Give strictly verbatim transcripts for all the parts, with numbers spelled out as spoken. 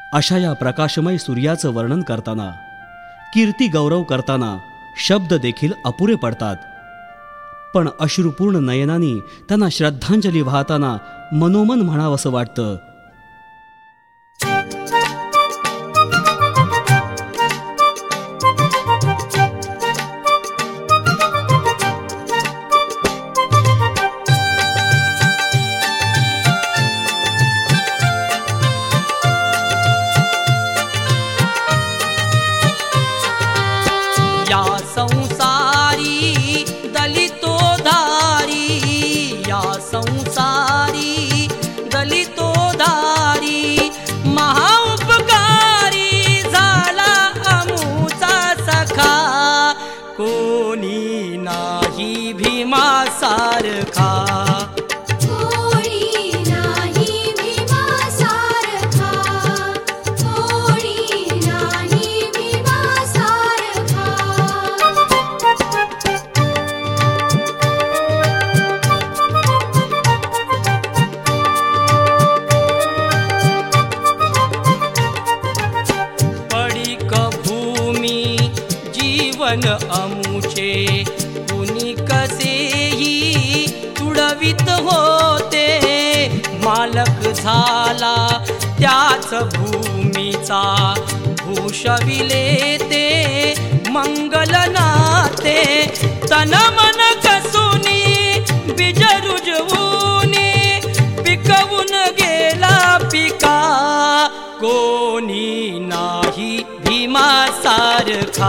अशा या प्रकाशमय सूर्याचं वर्णन करताना, कीर्ती गौरव करताना शब्द देखील अपुरे पडतात. पण अश्रुपूर्ण नयनांनी त्यांना श्रद्धांजली वाहताना मनोमन म्हणावंसं वाटतं, या संसारी दलितोधारी, या संसारी दलितोधारी, महाउपकारी झाला आमुचा सखा, कोणी नाही भीमासारखा. जीवन अमुचे कुणी कसेही तुडवित होते, मालक झाला त्याच भूमीचा, भूषविले ते मंगल नाते. तन मन कसुनी बीज रुजवूनी, पिकवून गेला पिका, कोणी नाही भीमासारखा.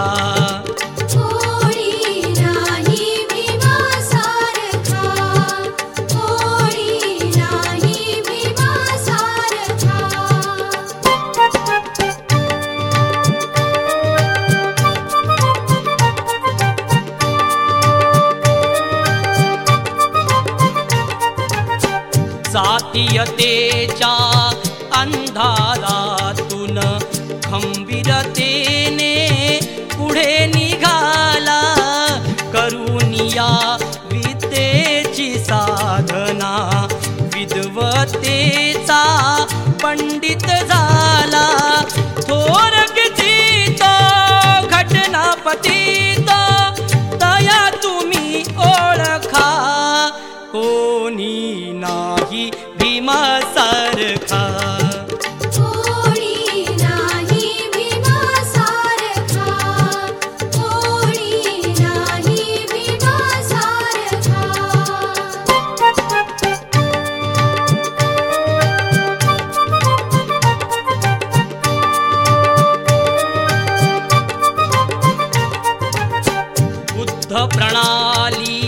जातीयतेच्या अंधारातून खंबीरतेने पुढे निघाला, करुनिया विद्येची साधना, विद्वतेचा पंडित झाला. थोर कितीत घटनापतीत दया तुम्ही ओळखा, कोणी नाही भीमासारखा. प्रणाली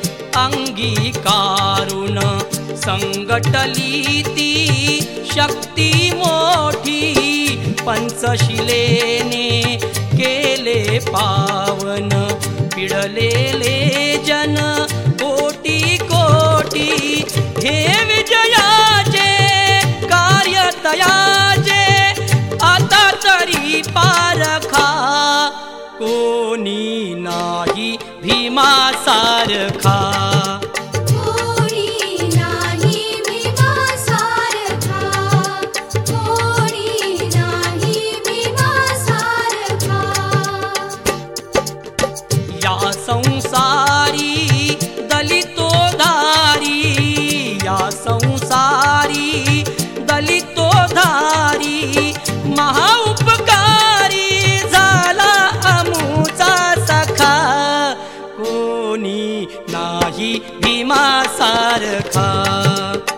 अंगीकारून संघटली ती शक्ती मोठी, पंचशिलेने केले पावन, पिडलेले जन कोटी कोटी. हे विजयाचे कार्य तयाचे आता तरी पारखा, कोणी नाही भीमासारखा. या संसारी दलितोधारी, या संसारी दलितोधारी, महाउपकारी झाला आमुचा सखा, कोणी नाही भीमासारखा.